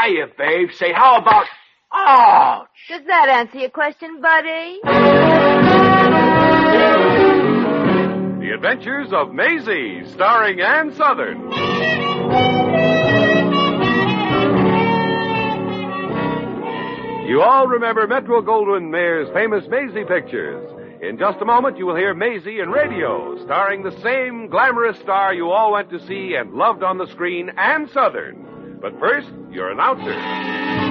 Hiya, babe. Say, how about... Oh! Does that answer your question, buddy? The Adventures of Maisie, starring Ann Sothern. You all remember Metro-Goldwyn-Mayer's famous Maisie pictures. In just a moment, you will hear Maisie in radio, starring the same glamorous star you all went to see and loved on the screen, Ann Sothern. But first, your announcer.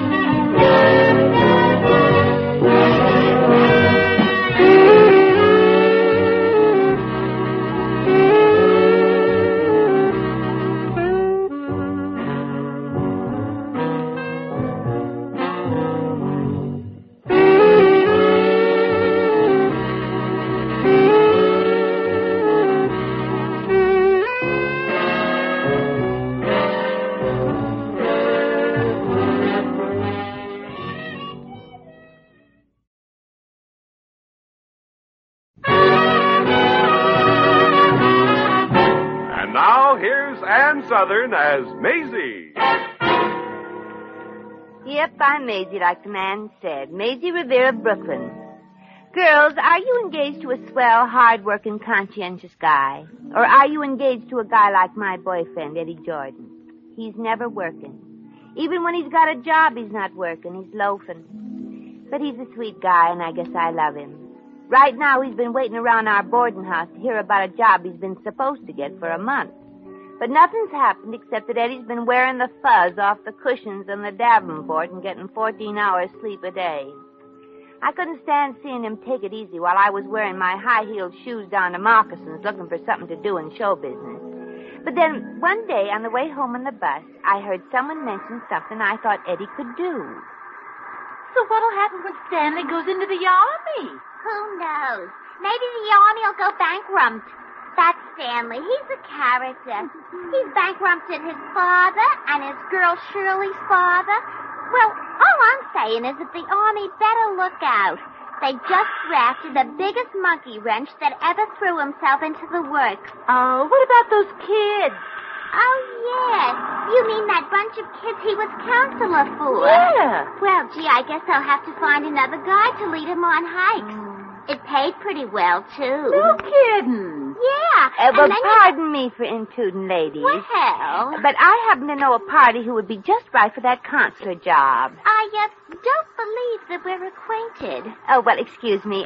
Ann Sothern as Maisie. Yep, I'm Maisie, like the man said. Maisie Revere of Brooklyn. Girls, are you engaged to a swell, hard-working, conscientious guy? Or are you engaged to a guy like my boyfriend, Eddie Jordan? He's never working. Even when he's got a job, he's not working. He's loafing. But he's a sweet guy, and I guess I love him. Right now, he's been waiting around our boarding house to hear about a job he's been supposed to get for a month. But nothing's happened except that Eddie's been wearing the fuzz off the cushions in the Davenport and getting 14 hours sleep a day. I couldn't stand seeing him take it easy while I was wearing my high-heeled shoes down to moccasins looking for something to do in show business. But then one day on the way home on the bus, I heard someone mention something I thought Eddie could do. So what'll happen when Stanley goes into the Army? Who knows? Maybe the Army will go bankrupt. That's Stanley. He's a character. He's bankrupted his father and his girl Shirley's father. Well, all I'm saying is that the Army better look out. They just drafted the biggest monkey wrench that ever threw himself into the works. Oh, what about those kids? Oh, yes. You mean that bunch of kids he was counselor for? Yeah. Well, gee, I guess I'll have to find another guy to lead him on hikes. It paid pretty well, too. No kidding. Yeah. Well, pardon me for intruding, ladies. Well. But I happen to know a party who would be just right for that consular job. I don't believe that we're acquainted. Oh, well, excuse me.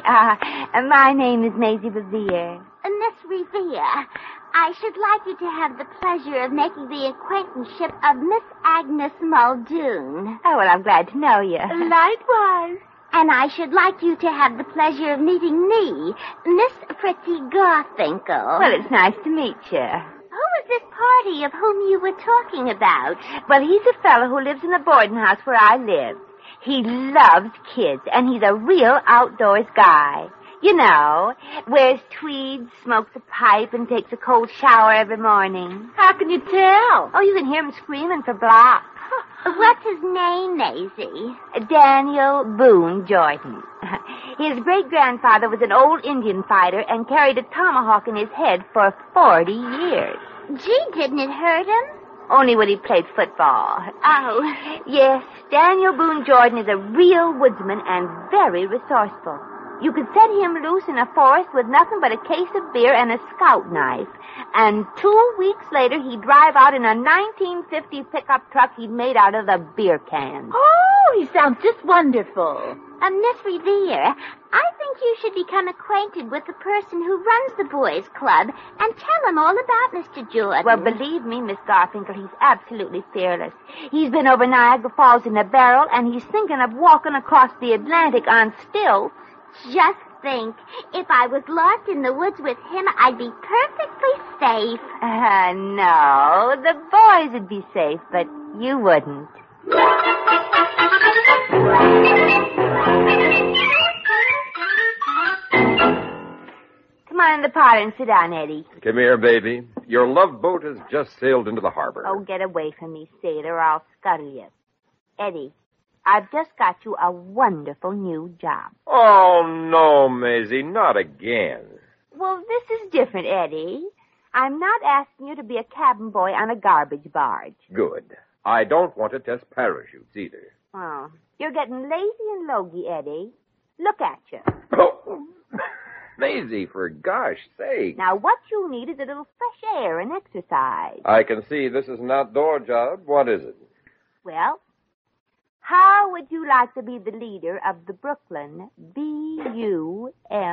My name is Maisie Revere. Miss Revere, I should like you to have the pleasure of making the acquaintanceship of Miss Agnes Muldoon. Oh, well, I'm glad to know you. Likewise. And I should like you to have the pleasure of meeting me, Miss Fritzy Garfinkel. Well, it's nice to meet you. Who is this party of whom you were talking about? Well, he's a fellow who lives in the boarding house where I live. He loves kids, and he's a real outdoors guy. You know, wears tweeds, smokes a pipe, and takes a cold shower every morning. How can you tell? Oh, you can hear him screaming for blocks. What's his name, Maisie? Daniel Boone Jordan. His great-grandfather was an old Indian fighter and carried a tomahawk in his head for 40 years. Gee, didn't it hurt him? Only when he played football. Oh. Yes, Daniel Boone Jordan is a real woodsman and very resourceful. You could set him loose in a forest with nothing but a case of beer and a scout knife. And 2 weeks later, he'd drive out in a 1950 pickup truck he'd made out of the beer cans. Oh, he sounds just wonderful. Miss Revere, I think you should become acquainted with the person who runs the boys' club and tell him all about Mr. Jordan. Well, believe me, Miss Garfinkel, he's absolutely fearless. He's been over Niagara Falls in a barrel, and he's thinking of walking across the Atlantic on stilts. Just think, if I was lost in the woods with him, I'd be perfectly safe. No, the boys would be safe, but you wouldn't. Come on in the parlor and sit down, Eddie. Come here, baby. Your love boat has just sailed into the harbor. Oh, get away from me, sailor, or I'll scuttle you. Eddie, I've just got you a wonderful new job. Oh, no, Maisie, not again. Well, this is different, Eddie. I'm not asking you to be a cabin boy on a garbage barge. Good. I don't want to test parachutes either. Oh, you're getting lazy and logy, Eddie. Look at you. Oh, Maisie, for gosh sake. Now, what you need is a little fresh air and exercise. I can see this is an outdoor job. What is it? Well, how would you like to be the leader of the Brooklyn BUMS?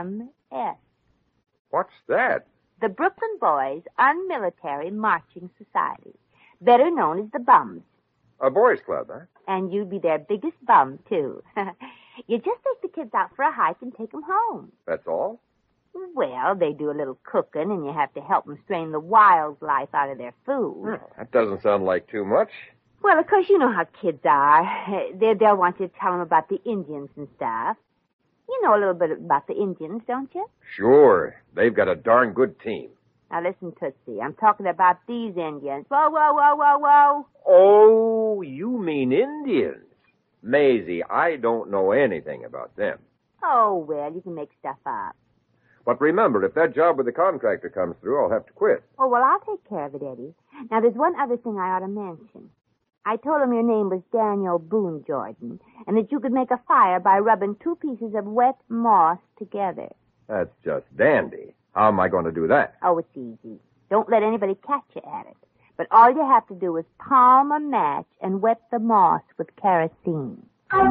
What's that? The Brooklyn Boys Unmilitary Marching Society, better known as the Bums. A boys' club, huh? And you'd be their biggest bum, too. You just take the kids out for a hike and take them home. That's all? Well, they do a little cooking, and you have to help them strain the wildlife out of their food. That doesn't sound like too much. Well, of course, you know how kids are. They'll want you to tell them about the Indians and stuff. You know a little bit about the Indians, don't you? Sure. They've got a darn good team. Now, listen, Tootsie. I'm talking about these Indians. Whoa, whoa, whoa, whoa, whoa. Oh, you mean Indians. Maisie, I don't know anything about them. Oh, well, you can make stuff up. But remember, if that job with the contractor comes through, I'll have to quit. Oh, well, I'll take care of it, Eddie. Now, there's one other thing I ought to mention. I told him your name was Daniel Boone Jordan, and that you could make a fire by rubbing 2 pieces of wet moss together. That's just dandy. How am I going to do that? Oh, it's easy. Don't let anybody catch you at it. But all you have to do is palm a match and wet the moss with kerosene.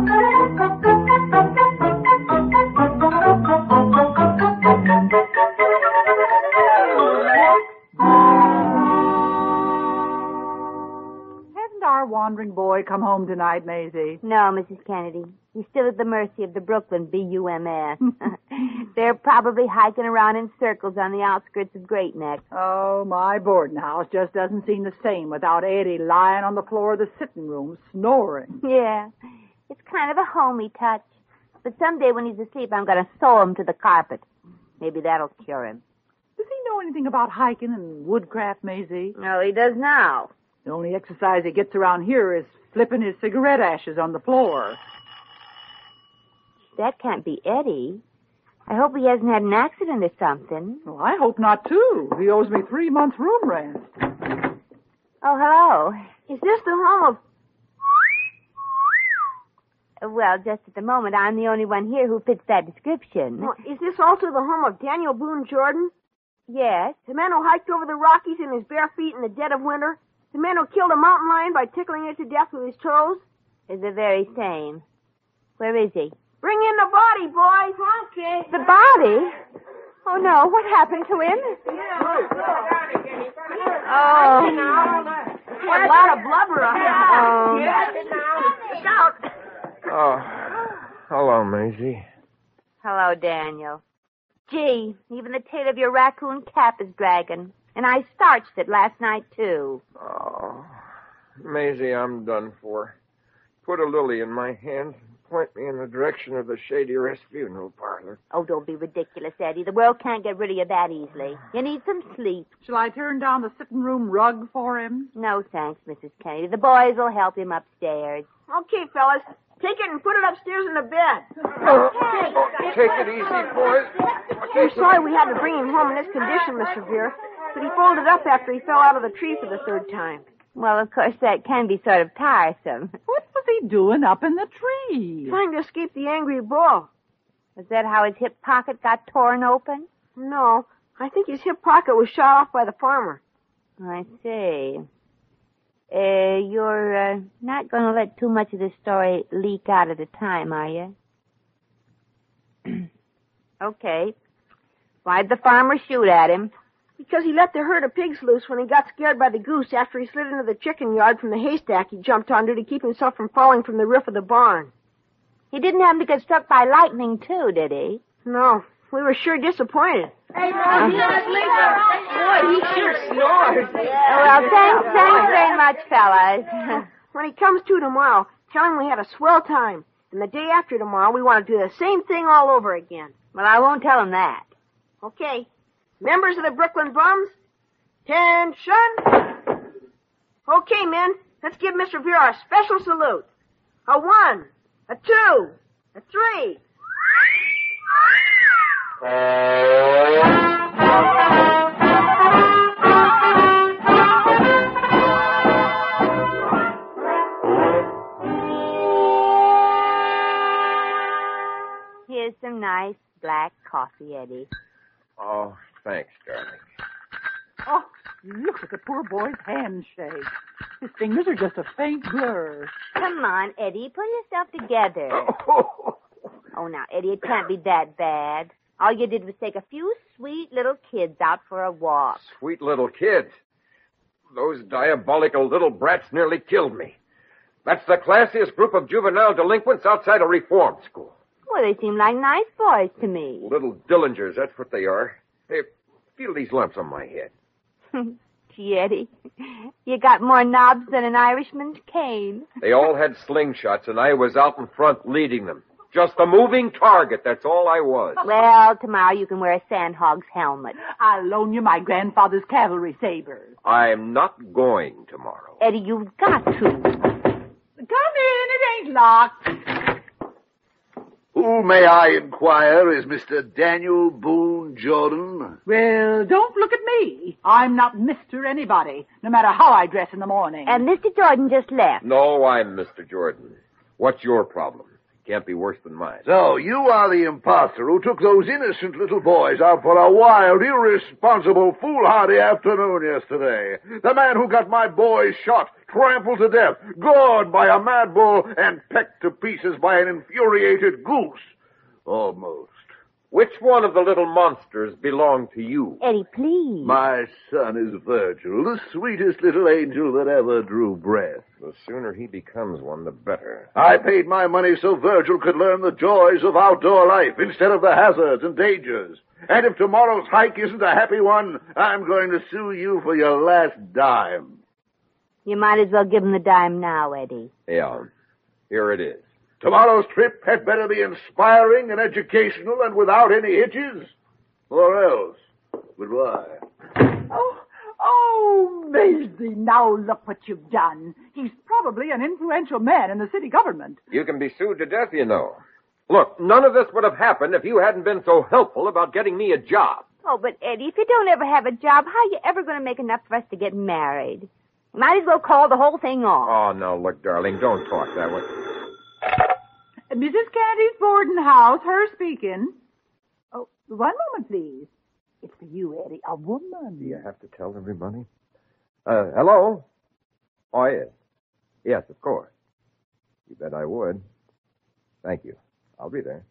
Hasn't our wandering boy come home tonight, Maisie? No, Mrs. Kennedy. He's still at the mercy of the Brooklyn BUMS. They're probably hiking around in circles on the outskirts of Great Neck. Oh, my boarding house just doesn't seem the same without Eddie lying on the floor of the sitting room snoring. Yeah, it's kind of a homey touch. But someday when he's asleep, I'm going to sew him to the carpet. Maybe that'll cure him. Does he know anything about hiking and woodcraft, Maisie? No, he does now. The only exercise he gets around here is flipping his cigarette ashes on the floor. That can't be Eddie. I hope he hasn't had an accident or something. Well, I hope not, too. He owes me 3 months' room rent. Oh, hello. Is this the home of... Well, just at the moment, I'm the only one here who fits that description. Well, is this also the home of Daniel Boone Jordan? Yes. The man who hiked over the Rockies in his bare feet in the dead of winter? The man who killed a mountain lion by tickling it to death with his toes? Is the very same. Where is he? Bring in the body, boys. Okay. The body? Oh, no. What happened to him? Oh. A lot of blubber on him. Oh. Shout. Oh, hello, Maisie. Hello, Daniel. Gee, even the tail of your raccoon cap is dragging. And I starched it last night, too. Oh, Maisie, I'm done for. Put a lily in my hand. Point me in the direction of the Shady Rest funeral parlor. Oh, don't be ridiculous, Eddie. The world can't get rid of you that easily. You need some sleep. Shall I turn down the sitting room rug for him? No, thanks, Mrs. Kennedy. The boys will help him upstairs. Okay, fellas. Take it and put it upstairs in the bed. Take it easy, boys. We're sorry we had to bring him home in this condition, Mr. Veer, but he folded up after he fell out of the tree for the 3rd time. Well, of course, that can be sort of tiresome. What was he doing up in the tree? Trying to escape the angry bull. Was that how his hip pocket got torn open? No, I think his hip pocket was shot off by the farmer. I see. You're not going to let too much of this story leak out at a time, are you? Okay. Why'd the farmer shoot at him? Because he let the herd of pigs loose when he got scared by the goose after he slid into the chicken yard from the haystack he jumped onto to keep himself from falling from the roof of the barn. He didn't happen to get struck by lightning, too, did he? No, we were sure disappointed. Hey, Mom, he's asleep. Boy, he sure snores. Well, thanks very much, fellas. When he comes to tomorrow, tell him we had a swell time. And the day after tomorrow, we want to do the same thing all over again. Well, I won't tell him that. Okay. Members of the Brooklyn Bums, attention! Okay, men, let's give Mr. Veer a special salute. A 1, a 2, a 3. black coffee, Eddie. Oh, thanks, darling. Oh, look at the poor boy's handshake. His fingers are just a faint blur. Come on, Eddie. Pull yourself together. Oh, now, Eddie, it can't be that bad. All you did was take a few sweet little kids out for a walk. Sweet little kids. Those diabolical little brats nearly killed me. That's the classiest group of juvenile delinquents outside a reform school. Well, they seem like nice boys to me. Little Dillingers, that's what they are. Hey, feel these lumps on my head. Gee, Eddie, you got more knobs than an Irishman's cane. They all had slingshots, and I was out in front leading them. Just a moving target, that's all I was. Well, tomorrow you can wear a sandhog's helmet. I'll loan you my grandfather's cavalry sabers. I'm not going tomorrow. Eddie, you've got to. Come in, it ain't locked. Who, may I inquire, is Mr. Daniel Boone Jordan? Well, don't look at me. I'm not Mr. Anybody, no matter how I dress in the morning. And Mr. Jordan just left. No, I'm Mr. Jordan. What's your problem? Can't be worse than mine. So, you are the imposter who took those innocent little boys out for a wild, irresponsible, foolhardy afternoon yesterday. The man who got my boys shot, trampled to death, gored by a mad bull, and pecked to pieces by an infuriated goose. Almost. Which one of the little monsters belonged to you? Eddie, please. My son is Virgil, the sweetest little angel that ever drew breath. The sooner he becomes one, the better. I paid my money so Virgil could learn the joys of outdoor life instead of the hazards and dangers. And if tomorrow's hike isn't a happy one, I'm going to sue you for your last dime. You might as well give him the dime now, Eddie. Yeah, here it is. Tomorrow's trip had better be inspiring and educational and without any hitches. Or else, goodbye. Oh, Maisie, now look what you've done. He's probably an influential man in the city government. You can be sued to death, you know. Look, none of this would have happened if you hadn't been so helpful about getting me a job. Oh, but Eddie, if you don't ever have a job, how are you ever going to make enough for us to get married? You might as well call the whole thing off. Oh, no, look, darling, don't talk that way. Mrs. Candy's boarding house, her speaking. Oh, one moment, please. It's for you, Eddie, a woman. Do you have to tell everybody? Hello? Oh, yes. Yes, of course. You bet I would. Thank you. I'll be there.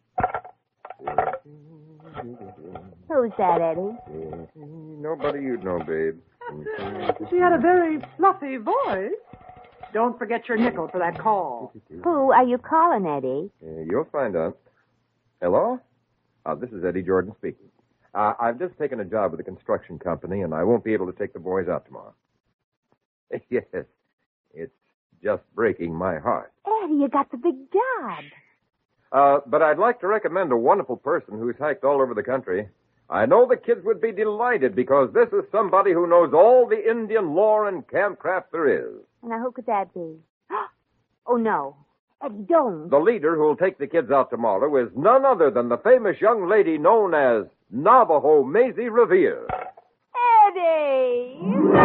Who's that, Eddie? Nobody you'd know, babe. She had a very fluffy voice. Don't forget your nickel for that call. Who are you calling, Eddie? You'll find out. Hello? This is Eddie Jordan speaking. I've just taken a job with a construction company, and I won't be able to take the boys out tomorrow. Yes, it's just breaking my heart. Eddie, you got the big job. But I'd like to recommend a wonderful person who's hiked all over the country. I know the kids would be delighted because this is somebody who knows all the Indian lore and campcraft there is. Now, who could that be? Oh, no. Eddie, don't. The leader who'll take the kids out tomorrow is none other than the famous young lady known as Navajo Maisie Revere. Eddie!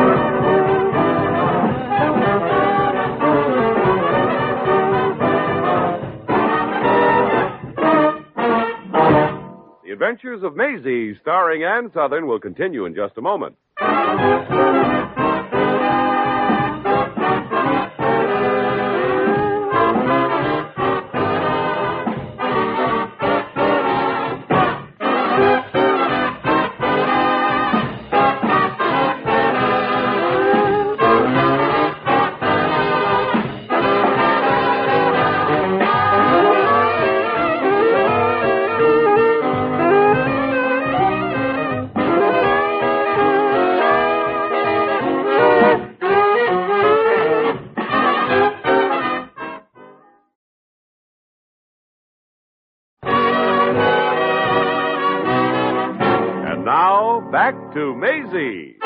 The Adventures of Maisie, starring Ann Southern, will continue in just a moment. Back to Maisie.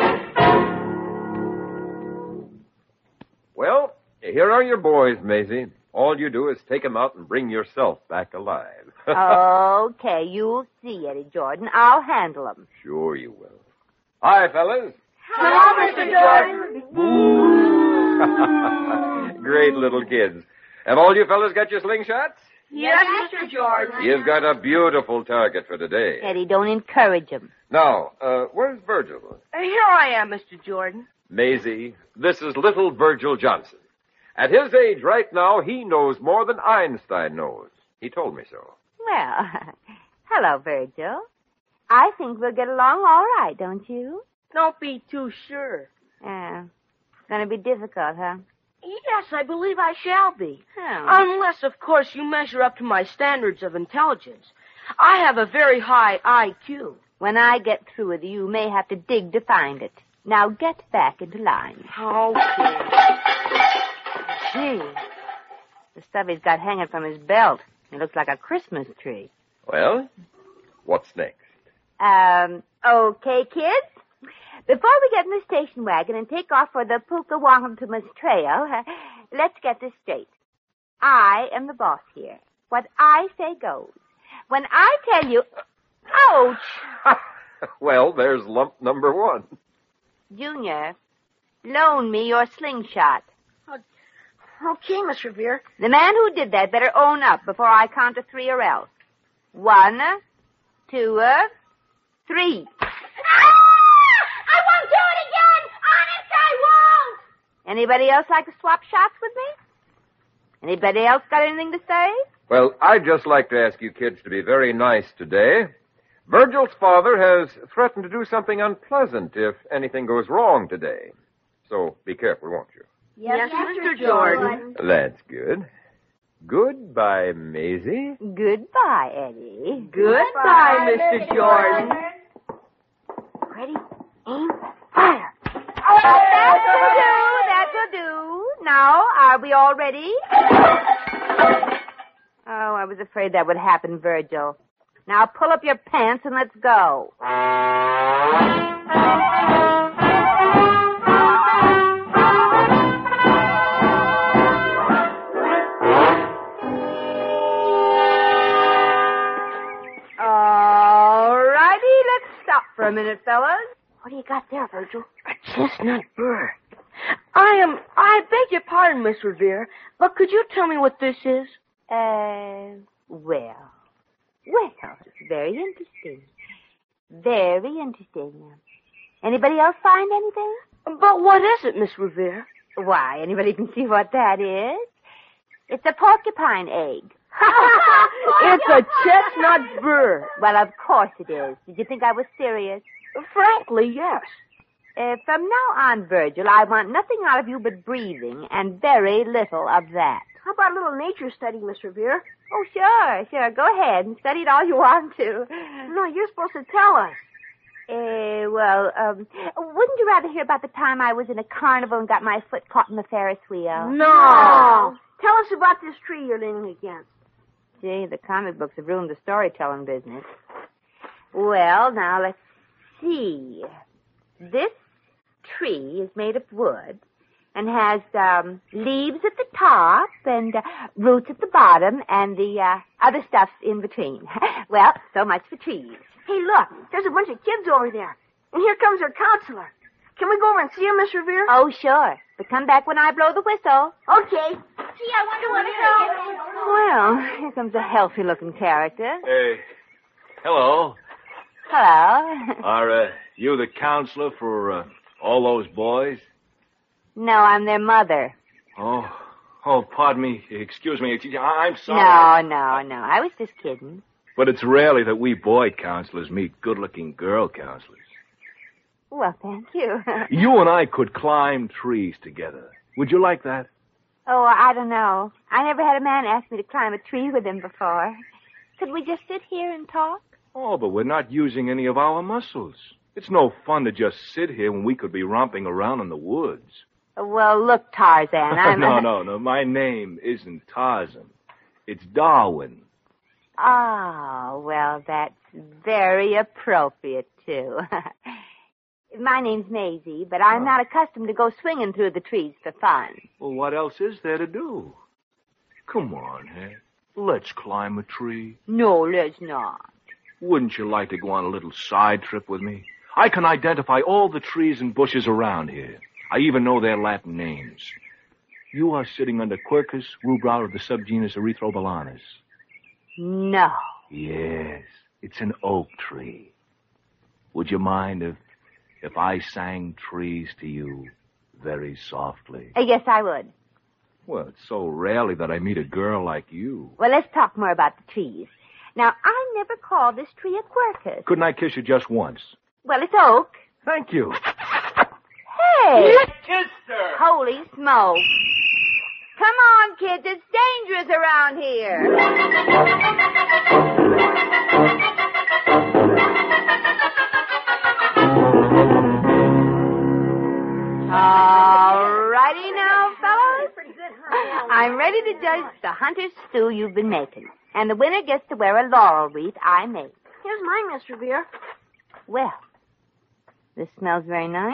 Well, here are your boys, Maisie. All you do is take them out and bring yourself back alive. Okay, you'll see, Eddie Jordan. I'll handle them. Sure you will. Hi, fellas. Hello, Mr. Jordan. Great little kids. Have all you fellas got your slingshots? Yes, Mr. Jordan. You've got a beautiful target for today. Eddie, don't encourage him. Now, where's Virgil? Here I am, Mr. Jordan. Maisie, this is little Virgil Johnson. At his age right now, he knows more than Einstein knows. He told me so. Well, hello, Virgil. I think we'll get along all right, don't you? Don't be too sure. It's going to be difficult, huh? Yes, I believe I shall be. Oh. Unless, of course, you measure up to my standards of intelligence. I have a very high IQ. When I get through with you may have to dig to find it. Now get back into line. Okay. Gee, the stuff he's got hanging from his belt. It looks like a Christmas tree. Well, what's next? Okay, kids. Before we get in the station wagon and take off for the Pukawonkantumas Trail, let's get this straight. I am the boss here. What I say goes. When I tell you... Ouch! Well, there's lump number one. Junior, loan me your slingshot. Okay, Miss Revere. The man who did that better own up before I count to 3 or else. 1, 2, 3. I won't do it again! Honest, I won't! Anybody else like to swap shots with me? Anybody else got anything to say? Well, I'd just like to ask you kids to be very nice today. Virgil's father has threatened to do something unpleasant if anything goes wrong today. So be careful, won't you? Yes, Mr. Jordan. That's good. Goodbye, Maisie. Goodbye, Eddie. Goodbye, Mr. Jordan. Ready? Aim. Fire. That will do. Now, are we all ready? Oh, I was afraid that would happen, Virgil. Now pull up your pants and let's go. All righty, let's stop for a minute, fellas. What do you got there, Virgil? A chestnut burr. I beg your pardon, Miss Revere, but could you tell me what this is? Well, it's very interesting. Very interesting. Anybody else find anything? But what is it, Miss Revere? Why, anybody can see what that is? It's a porcupine egg. It's a chestnut burr. Well, of course it is. Did you think I was serious? Frankly, yes. From now on, Virgil, I want nothing out of you but breathing, and very little of that. How about a little nature study, Miss Revere? Oh, sure. Go ahead and study it all you want to. No, you're supposed to tell us. Wouldn't you rather hear about the time I was in a carnival and got my foot caught in the Ferris wheel? No. Tell us about this tree you're leaning against. Gee, the comic books have ruined the storytelling business. Well, now, let's see. This tree is made of wood and has leaves at the top and roots at the bottom and the other stuff in between. Well, so much for trees. Hey, look, there's a bunch of kids over there. And here comes their counselor. Can we go over and see him, Miss Revere? Oh, sure. But come back when I blow the whistle. Okay. Gee, I wonder what it is. Well, here comes a healthy-looking character. Hello. Hello. Are you the counselor for all those boys? No, I'm their mother. Oh, pardon me. Excuse me. I'm sorry. No. I was just kidding. But it's rarely that we boy counselors meet good-looking girl counselors. Well, thank you. You and I could climb trees together. Would you like that? Oh, I don't know. I never had a man ask me to climb a tree with him before. Could we just sit here and talk? Oh, but we're not using any of our muscles. It's no fun to just sit here when we could be romping around in the woods. Well, look, Tarzan, I'm... No. My name isn't Tarzan. It's Darwin. Oh, well, that's very appropriate, too. My name's Maisie, but I'm not accustomed to go swinging through the trees for fun. Well, what else is there to do? Come on, let's climb a tree. No, let's not. Wouldn't you like to go on a little side trip with me? I can identify all the trees and bushes around here. I even know their Latin names. You are sitting under Quercus rubra of the subgenus Erythrobalanus. No. Yes, it's an oak tree. Would you mind if I sang trees to you very softly? Yes, I would. Well, it's so rarely that I meet a girl like you. Well, let's talk more about the trees. Now, I never called this tree a quercus. Couldn't I kiss you just once? Well, it's oak. Thank you. Hey! Kissed her. Holy smoke. Come on, kids. It's dangerous around here. All righty now, fellas. I'm ready to judge the hunter's stew you've been making. And the winner gets to wear a laurel wreath I made. Here's mine, Miss Revere. Well, this smells very nice.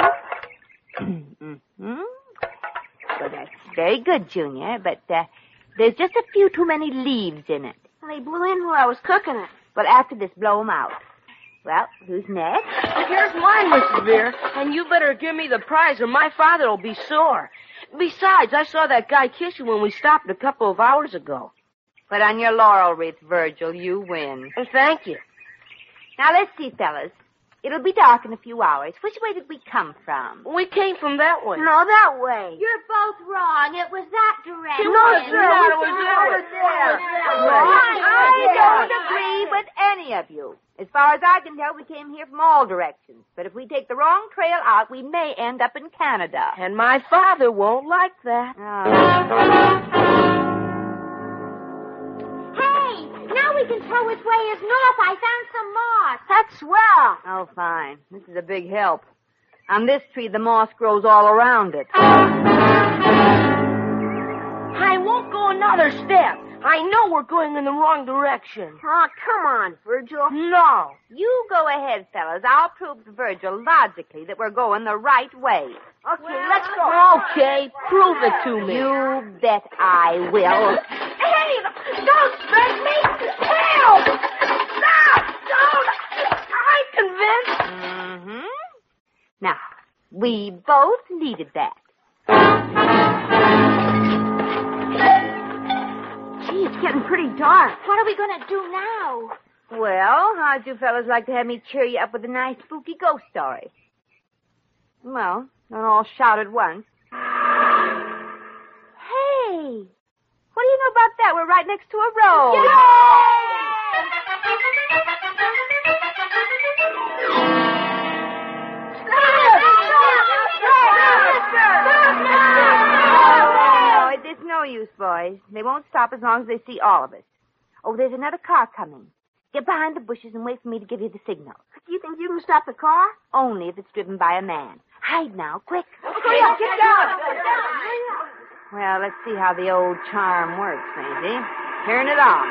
Well, that's very good, Junior, but there's just a few too many leaves in it. Well, they blew in while I was cooking it. Well, after this, blow 'em out. Well, who's next? Here's mine, Miss Revere, and you better give me the prize or my father will be sore. Besides, I saw that guy kiss you when we stopped a couple of hours ago. Put on your laurel wreath, Virgil. You win. Well, thank you. Now, let's see, fellas. It'll be dark in a few hours. Which way did we come from? We came from that way. No, that way. You're both wrong. It was that direction. No, sir, it was I don't agree with any of you. As far as I can tell, we came here from all directions. But if we take the wrong trail out, we may end up in Canada. And my father won't like that. Hey, now we can tell which way is north. I found some moss. That's swell. Oh, fine. This is a big help. On this tree, the moss grows all around it. I won't go another step. I know we're going in the wrong direction. Oh, come on, Virgil. No. You go ahead, fellas. I'll prove to Virgil logically that we're going the right way. Okay, let's go. Okay, prove it to me. You bet I will. Hey, don't spank me! Help! Stop! Don't! I'm convinced. Mm-hmm. Now, we both needed that. Gee, it's getting pretty dark. What are we going to do now? Well, how'd you fellas like to have me cheer you up with a nice spooky ghost story? Well, don't all shout at once. Hey! What do you know about that? We're right next to a road. Oh, it's no use, boys. They won't stop as long as they see all of us. Oh, there's another car coming. Get behind the bushes and wait for me to give you the signal. Do you think you can stop the car? Only if it's driven by a man. Hide now, quick. Hurry up, get down. Well, let's see how the old charm works, Maisie. Turn it on.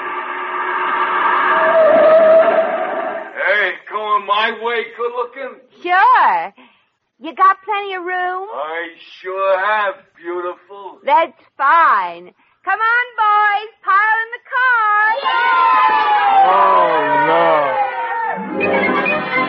Hey, going my way, good looking? Sure. You got plenty of room? I sure have, beautiful. That's fine. Come on, boys. Pile in the car. Oh, no.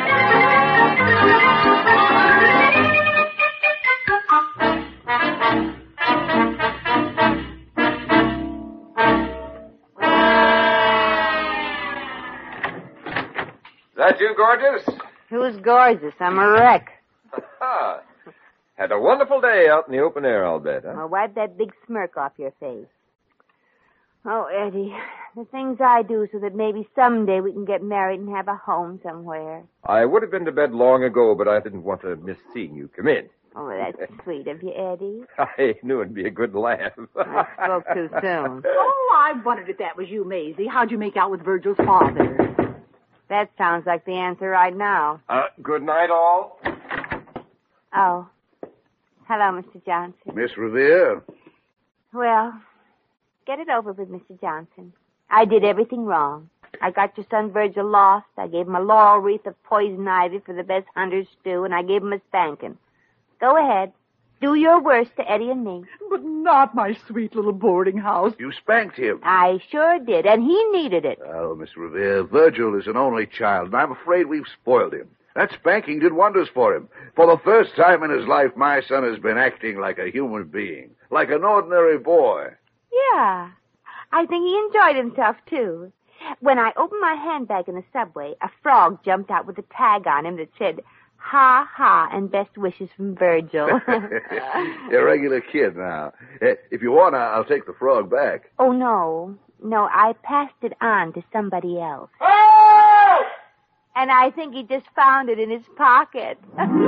That you, gorgeous? Who's gorgeous? I'm a wreck. Had a wonderful day out in the open air, I'll bet, huh? Well, wipe that big smirk off your face. Oh, Eddie, the things I do so that maybe someday we can get married and have a home somewhere. I would have been to bed long ago, but I didn't want to miss seeing you come in. Oh, that's sweet of you, Eddie. I knew it'd be a good laugh. I spoke too soon. Oh, I wondered if that was you, Maisie. How'd you make out with Virgil's father? That sounds like the answer right now. Good night, all. Oh. Hello, Mr. Johnson. Miss Revere? Well, get it over with, Mr. Johnson. I did everything wrong. I got your son Virgil lost. I gave him a laurel wreath of poison ivy for the best hunter's stew, and I gave him a spanking. Go ahead. Do your worst to Eddie and me. But not my sweet little boarding house. You spanked him. I sure did, and he needed it. Oh, Miss Revere, Virgil is an only child, and I'm afraid we've spoiled him. That spanking did wonders for him. For the first time in his life, my son has been acting like a human being, like an ordinary boy. Yeah. I think he enjoyed himself, too. When I opened my handbag in the subway, a frog jumped out with a tag on him that said, "Ha, ha, and best wishes from Virgil." You're a regular kid now. If you want, I'll take the frog back. Oh, no. No, I passed it on to somebody else. Oh! And I think he just found it in his pocket.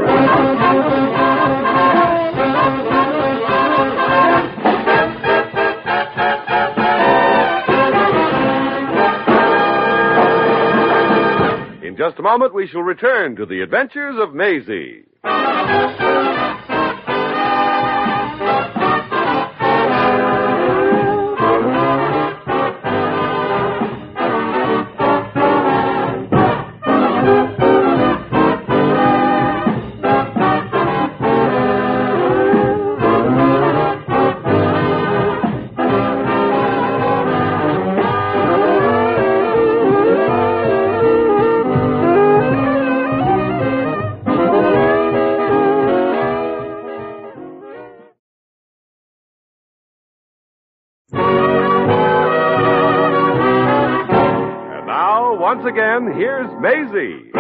In just a moment, we shall return to the adventures of Maisie. Once again, here's Maisie.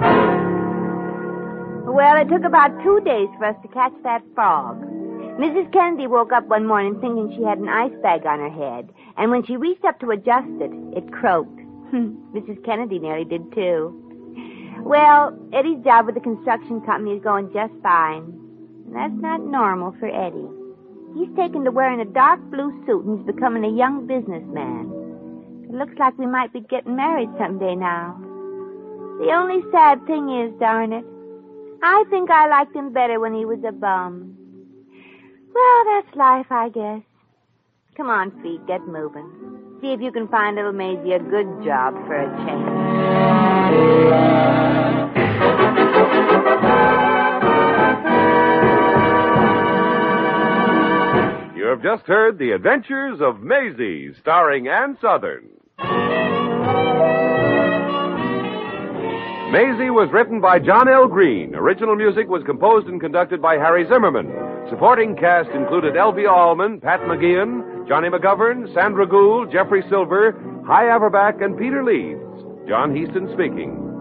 Well, it took about 2 days for us to catch that frog. Mrs. Kennedy woke up one morning thinking she had an ice bag on her head, and when she reached up to adjust it, it croaked. Mrs. Kennedy nearly did, too. Well, Eddie's job with the construction company is going just fine. And that's not normal for Eddie. He's taken to wearing a dark blue suit, and he's becoming a young businessman. It looks like we might be getting married someday now. The only sad thing is, darn it, I think I liked him better when he was a bum. Well, that's life, I guess. Come on, Feet, get moving. See if you can find little Maisie a good job for a change. You have just heard The Adventures of Maisie, starring Ann Sothern. Maisie was written by John L. Green. Original music was composed and conducted by Harry Zimmerman. Supporting cast included Elvia Allman, Pat McGeehan, Johnny McGovern, Sandra Gould, Jeffrey Silver, Hy Averback, and Peter Leeds. John Heaston speaking.